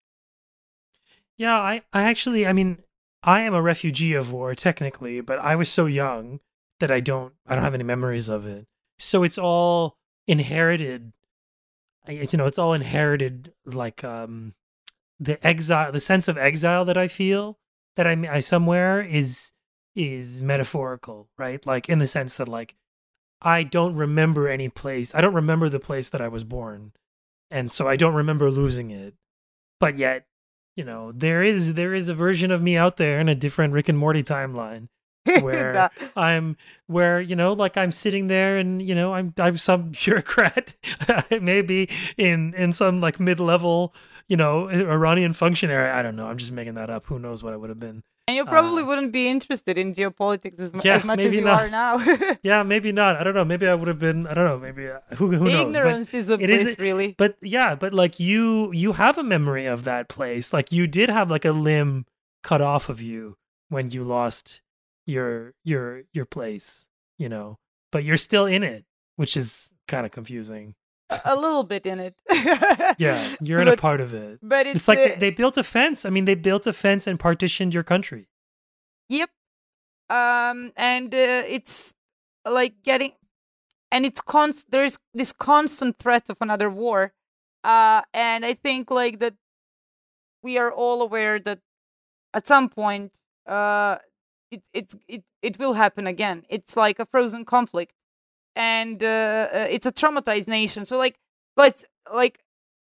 Yeah, I, I actually, I mean, I am a refugee of war technically, but I was so young that I don't, I don't have any memories of it. So it's all inherited. I- You know, it's all inherited. Like um, the exile, the sense of exile that I feel that I'm I somewhere is is metaphorical, right? Like in the sense that like I don't remember any place. I don't remember the place that I was born, and so I don't remember losing it. But yet, you know, there is there is a version of me out there in a different Rick and Morty timeline where That- I'm where, you know, like I'm sitting there and, you know, I'm I'm some bureaucrat maybe in in some like mid-level, you know, Iranian functionary. I don't know. I'm just making that up. Who knows what I would have been. and you probably Uh, wouldn't be interested in geopolitics as, mu- yeah, as much as maybe you not. are now. Yeah, maybe not. I don't know. Maybe I would have been. I don't know. Maybe uh, who who knows? But Ignorance is a it is- bliss, really. But yeah, but like you you have a memory of that place. Like you did have like a limb cut off of you when you lost your your your place, you know. But you're still in it, which is kind of confusing. a a little bit in it. Yeah, you're in a but, part of it. but it's, It's like they, uh, they built a fence. I mean, they built a fence and partitioned your country. Yep. Um, and uh, it's like getting and it's const- there's this constant threat of another war. Uh, and I think like that we are all aware that at some point, uh, it it's it it will happen again. It's like a frozen conflict, and uh, uh, it's a traumatized nation. So like, let's like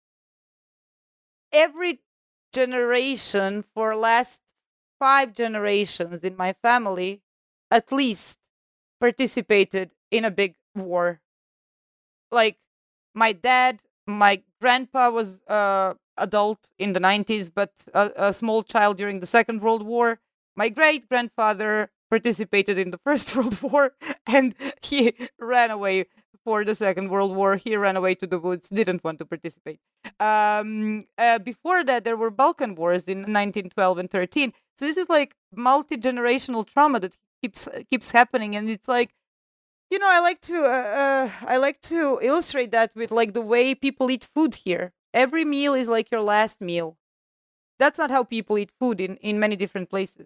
every generation for last five generations in my family, at least participated in a big war. Like my dad, my grandpa was uh adult in the nineties, but a, a small child during the Second World War. My great grandfather participated in the First World War, and he ran away for the Second World War. He ran away to the woods, didn't want to participate. Um, uh, before that, there were Balkan wars in nineteen twelve and thirteen. So this is like multi generational trauma that keeps keeps happening, and it's like, you know, I like to uh, uh, I like to illustrate that with like the way people eat food here. Every meal is like your last meal. That's not how people eat food in, in many different places.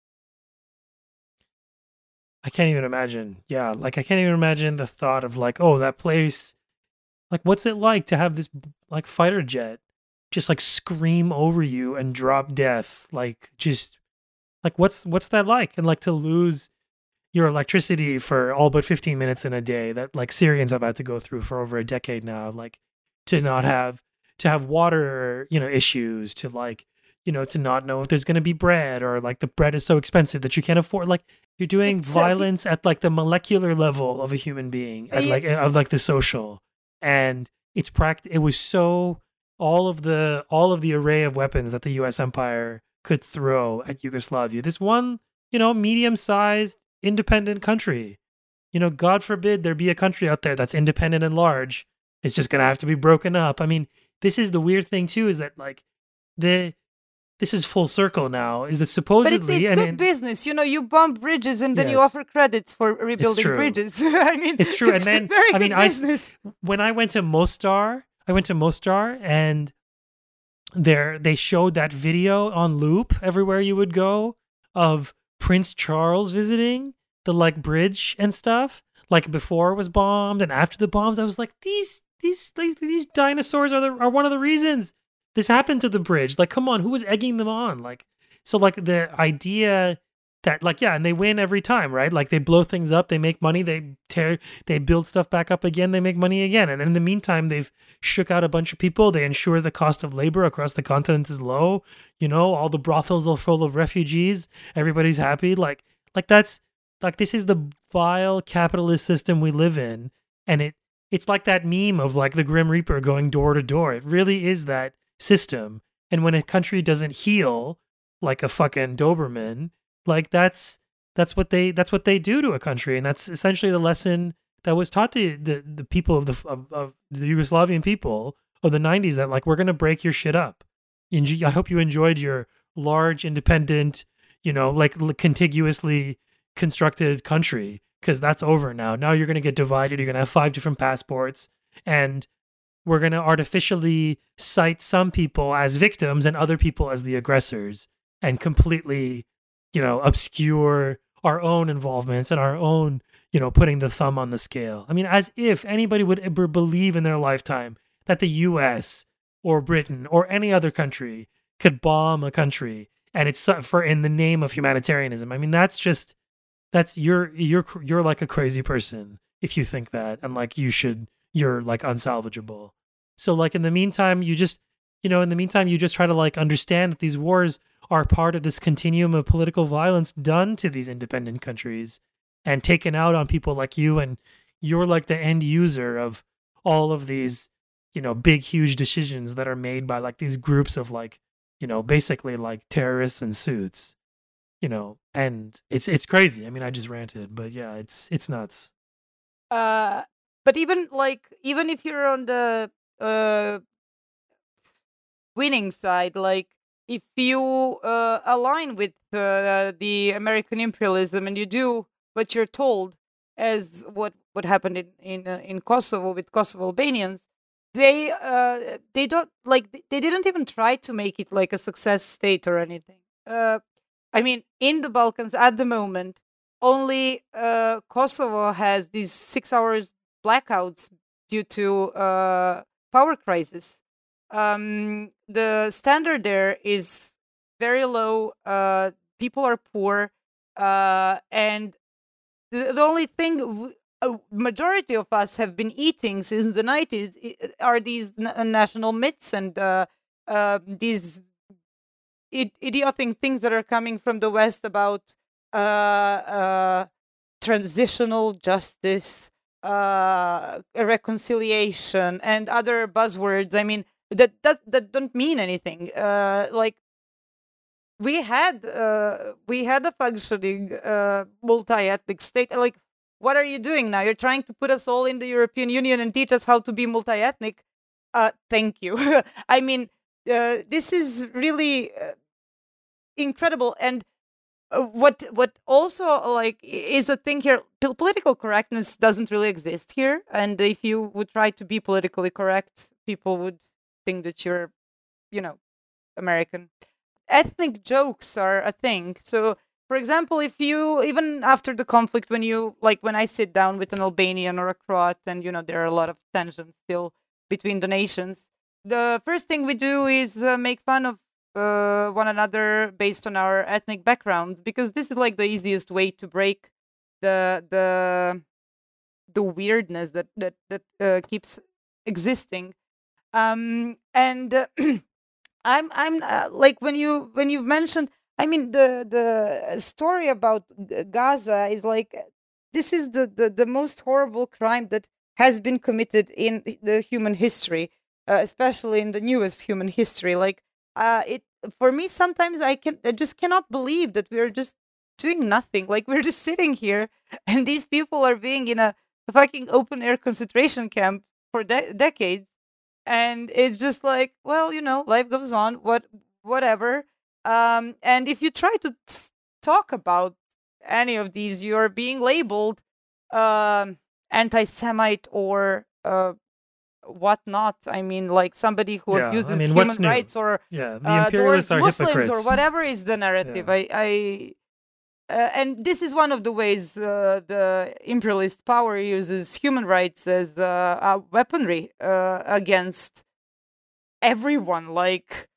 I can't even imagine. Yeah, like I can't even imagine the thought of like, oh, that place. Like, what's it like to have this like fighter jet just like scream over you and drop death? Like, just like what's what's that like? And like to lose your electricity for all but fifteen minutes in a day that like Syrians have had to go through for over a decade now. Like to not have to have water, you know, issues, to like, you know, to not know if there's going to be bread, or like the bread is so expensive that you can't afford. Like you're doing It's uh, pe- violence at like the molecular level of a human being, at yeah, like of like the social. And it's pract it was so all of the all of the array of weapons that the U S empire could throw at Yugoslavia. This one, you know, medium-sized independent country. You know, God forbid there be a country out there that's independent and large. It's just going to have to be broken up. I mean, this is the weird thing too, is that like the this is full circle now, is that but it's supposedly, it's I good mean, business. You know, you bomb bridges and then you yes, offer credits for it's rebuilding true. bridges. I mean, It's true. And it's then, very I mean, good I, s- business. when I went to Mostar, I went to Mostar and there they showed that video on loop everywhere you would go of Prince Charles visiting the like bridge and stuff, like before it was bombed and after the bombs. I was like, these these like, these dinosaurs are the are one of the reasons this happened to the bridge. Like, come on, who was egging them on? Like, so like the idea that like, yeah, and they win every time, right? Like they blow things up, they make money, they tear, they build stuff back up again, they make money again, and in the meantime, they've shook out a bunch of people. They ensure the cost of labor across the continent is low. You know, all the brothels are full of refugees. Everybody's happy. Like, like that's like this is the vile capitalist system we live in, and it it's like that meme of like the Grim Reaper going door to door. It really is that system. And when a country doesn't heal like a fucking Doberman, like that's that's what they that's what they do to a country, and that's essentially the lesson that was taught to the, the people of the of, of the Yugoslavian people of the nineties, that like we're gonna break your shit up. Enj- I hope you enjoyed your large, independent, you know, like l- contiguously constructed country, because that's over now. Now you're gonna get divided. You're gonna have five different passports, and we're gonna artificially cite some people as victims and other people as the aggressors, and completely, you know, obscure our own involvements and our own, you know, putting the thumb on the scale. I mean, as if anybody would ever believe in their lifetime that the U S or Britain or any other country could bomb a country and it's so- for in the name of humanitarianism. I mean, that's just that's you're you're cr- you're like a crazy person if you think that, and like you should you're like unsalvageable. So like in the meantime, you just you know in the meantime you just try to like understand that these wars are part of this continuum of political violence done to these independent countries and taken out on people like you, and you're like the end user of all of these, you know, big huge decisions that are made by like these groups of like, you know, basically like terrorists in suits, you know, and it's it's crazy. I mean, I just ranted, but yeah, it's it's nuts. Uh, but even like even if you're on the uh winning side, like if you uh, align with uh, the American imperialism and you do what you're told, as what what happened in in, uh, in Kosovo with Kosovo Albanians, they uh, they don't like th- they didn't even try to make it like a success state or anything. Uh, I mean, in the Balkans at the moment, only uh, Kosovo has these six hours blackouts due to uh, power crisis. Um, the standard there is very low. Uh, people are poor, uh, and the, the only thing w- a majority of us have been eating since the nineties i- are these n- national myths and uh, uh, these I- idiotic things that are coming from the West about uh, uh, transitional justice, uh, reconciliation, and other buzzwords. I mean, that that, that don't mean anything. Uh, like we had, uh, we had a functioning uh, multi-ethnic state. Like, what are you doing now? You're trying to put us all in the European Union and teach us how to be multi-ethnic. Uh, thank you. I mean, uh, this is really uh, incredible. And uh, what what also like is a thing here, pol- political correctness doesn't really exist here, and if you would try to be politically correct, people would think that you're, you know, American. Ethnic jokes are a thing. So for example, if you, even after the conflict, when you, like when I sit down with an Albanian or a Croat, and you know there are a lot of tensions still between the nations, the first thing we do is uh, make fun of uh, one another based on our ethnic backgrounds, because this is like the easiest way to break the the the weirdness that that that uh, keeps existing. Um, and uh, I'm I'm uh, like when you when you've mentioned, I mean the the story about G- Gaza is like, this is the, the the most horrible crime that has been committed in the human history, uh, especially in the newest human history. Like uh it for me sometimes I can I just cannot believe that we're just doing nothing. Like we're just sitting here and these people are being in a fucking open air concentration camp for de- decades, and it's just like, well, you know, life goes on, what whatever. Um and if you try to s- talk about any of these, you're being labeled um anti-Semite or uh whatnot. I mean, like somebody who Yeah, I abuses mean, what's human new? rights or Yeah, the uh imperialists towards are Muslims or hypocrites. whatever is the narrative. Yeah. i i uh, and this is one of the ways uh, the imperialist power uses human rights as uh, a weaponry uh, against everyone. Like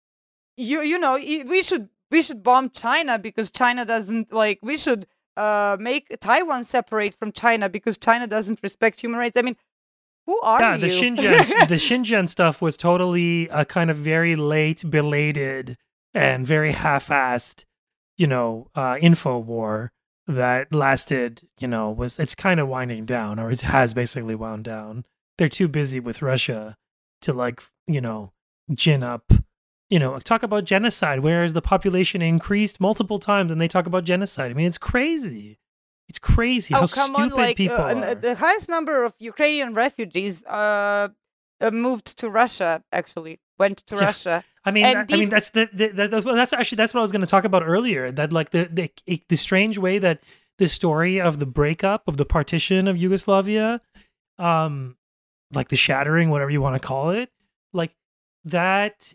you you know y- we should we should bomb China because China doesn't, like, we should uh make Taiwan separate from China because China doesn't respect human rights. I mean, who are Yeah, the you? Xinjiang the Xinjiang stuff was totally a kind of very late, belated, and very half-assed, you know, uh, info war that lasted. You know, was it's kind of winding down, or it has basically wound down. They're too busy with Russia to like, you know, gin up. You know, talk about genocide, whereas the population increased multiple times, and they talk about genocide. I mean, it's crazy. It's crazy how Oh, come on! stupid Like people uh, n- uh, are. the highest number of Ukrainian refugees uh, uh moved to Russia. Actually, went to Yeah. Russia, I mean, and that, I mean these that's the, the, the, the- that's actually that's what I was going to talk about earlier. That like the, the the strange way that the story of the breakup of the partition of Yugoslavia, um, like the shattering, whatever you want to call it, like that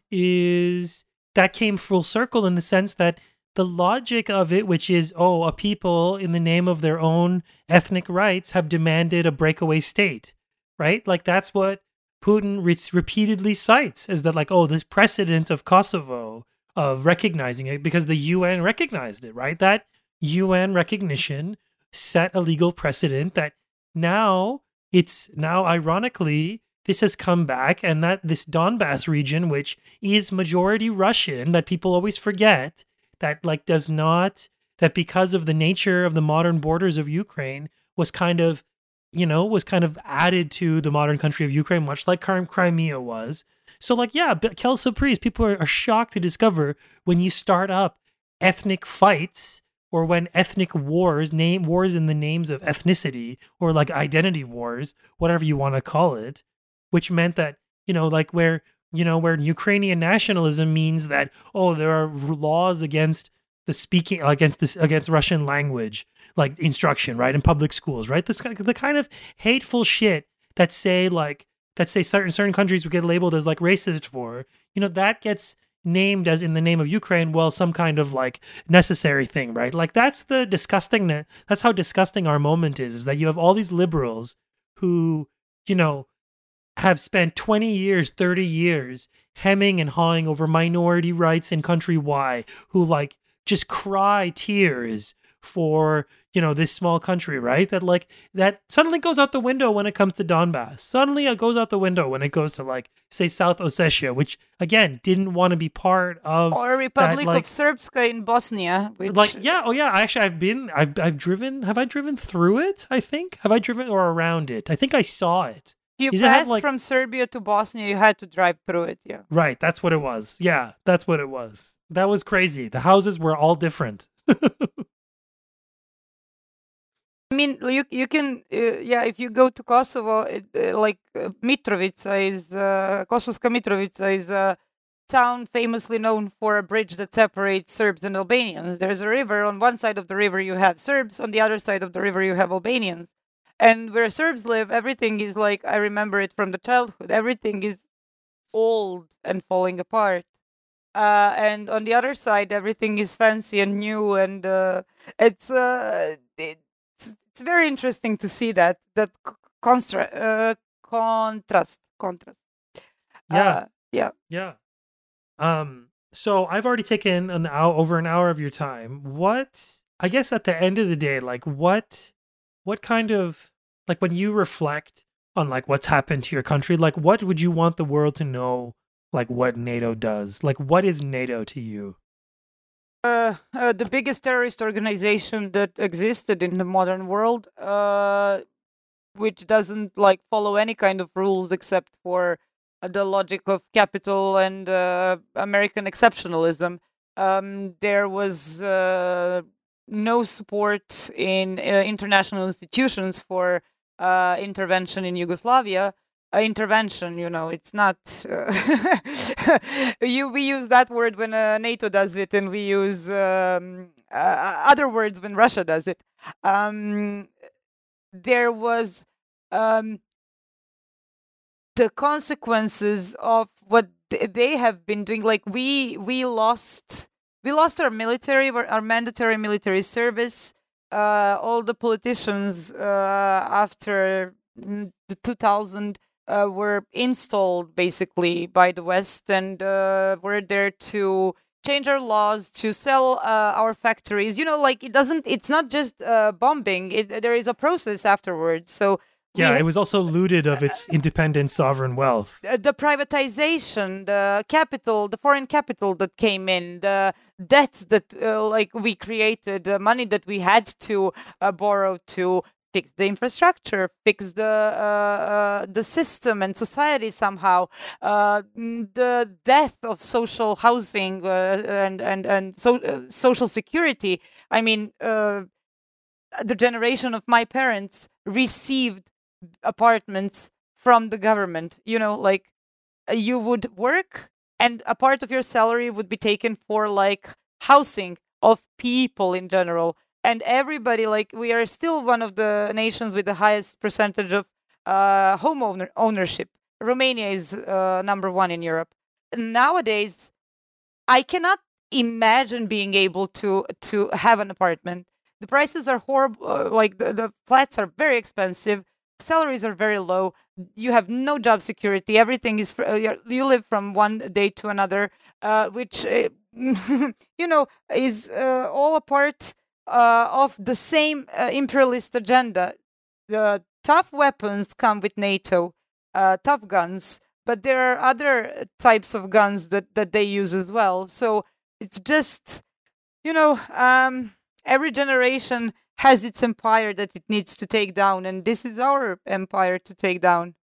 is that came full circle in the sense that the logic of it, which is, oh, a people in the name of their own ethnic rights have demanded a breakaway state, right? Like that's what Putin re- repeatedly cites, is that like, oh, this precedent of Kosovo, of recognizing it because the U N recognized it, right? That U N recognition set a legal precedent that now it's now ironically this has come back, and that this Donbass region, which is majority Russian, that people always forget, that like does not, that because of the nature of the modern borders of Ukraine was kind of, you know, was kind of added to the modern country of Ukraine, much like Crim- Crimea was. So like, yeah, but quelle surprise, people are, are shocked to discover when you start up ethnic fights, or when ethnic wars, name wars in the names of ethnicity, or like identity wars, whatever you want to call it, which meant that, you know, like where, you know, where Ukrainian nationalism means that, oh, there are r- laws against the speaking, against this, against Russian language, like instruction, right, in public schools, right? This kind- the kind of hateful shit that say like that say certain certain countries would get labeled as like racist for, you know, that gets named as in the name of Ukraine, well, some kind of like necessary thing, right? Like that's the disgusting, that's how disgusting our moment is, is that you have all these liberals who, you know, have spent twenty years, thirty years hemming and hawing over minority rights in country Y, who like just cry tears for, you know, this small country, right? That like that suddenly goes out the window when it comes to Donbass. Suddenly it goes out the window when it goes to like, say, South Ossetia, which again didn't want to be part of or Republic that, like, of Srpska in Bosnia, which like yeah, oh yeah, actually I've been I've I've driven have I driven through it? I think. Have I driven or around it? I think I saw it. you Does it have, passed like- from Serbia to Bosnia, you had to drive through it. Yeah. Right, that's what it was. Yeah, that's what it was. That was crazy. The houses were all different. I mean, you you can uh, yeah. If you go to Kosovo, it, uh, like uh, Mitrovica is uh, Kosovska Mitrovica is a town famously known for a bridge that separates Serbs and Albanians. There's a river. On one side of the river, you have Serbs. On the other side of the river, you have Albanians. And where Serbs live, everything is like, I remember it from the childhood. Everything is old and falling apart. Uh, and on the other side, everything is fancy and new, and uh, it's uh, it's it's very interesting to see that that c- constra- uh, contrast contrast. Yeah. Uh, yeah. Yeah. Um, so I've already taken an hour over an hour of your time. What, I guess at the end of the day, like what what kind of, like when you reflect on like what's happened to your country, like what would you want the world to know, like what NATO does? Like what is NATO to you? Uh, uh, the biggest terrorist organization that existed in the modern world, uh, which doesn't like follow any kind of rules except for uh, the logic of capital and uh, American exceptionalism. Um, there was uh, no support in uh, international institutions for uh, intervention in Yugoslavia. Uh, intervention, you know, it's not. Uh, you we use that word when uh, NATO does it, and we use um, uh, other words when Russia does it. Um, there was um, the consequences of what th- they have been doing. Like we we lost we lost our military, our our mandatory military service. Uh, all the politicians uh, after mm, the two thousand uh, were installed basically by the West, and uh, were there to change our laws, to sell uh, our factories. You know, like it doesn't. It's not just uh, bombing. It, there is a process afterwards. So Yeah, we- it was also looted of its independent sovereign wealth. uh, the privatization, the capital, the foreign capital that came in, the debts that uh, like we created, the money that we had to uh, borrow to fix the infrastructure, fix the uh, uh, the system and society somehow, uh, mm, the death of social housing uh, and and and so uh, social security. I mean, uh, the generation of my parents received apartments from the government. You know, like uh, you would work and a part of your salary would be taken for like housing of people in general. And everybody, like we are still one of the nations with the highest percentage of uh, home owner- ownership. Romania is uh, number one in Europe. Nowadays, I cannot imagine being able to to have an apartment. The prices are horrible. Uh, like the, the flats are very expensive. Salaries are very low. You have no job security. Everything is fr- uh, you you live from one day to another, uh, which uh, you know is uh, all a part uh, of the same uh, imperialist agenda. The tough weapons come with NATO, uh, tough guns, but there are other types of guns that that they use as well. So it's just, you know, um, every generation has its empire that it needs to take down, and this is our empire to take down.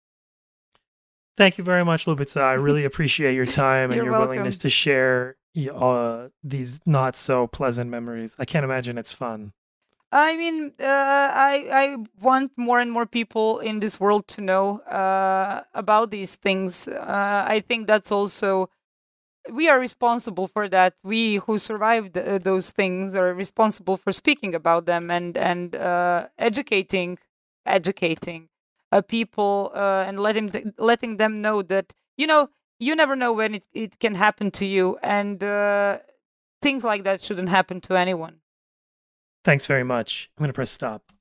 Thank you very much, Lubica. I really appreciate your time and You're your welcome. willingness to share uh, these not so pleasant memories. I can't imagine it's fun. I mean, uh, I I want more and more people in this world to know uh, about these things. Uh, I think that's also we are responsible for that. We who survived uh, those things are responsible for speaking about them and and uh, educating educating uh, people uh, and letting th- letting them know that, you know, you never know when it, it can happen to you, and uh, things like that shouldn't happen to anyone. Thanks very much. I'm going to press stop.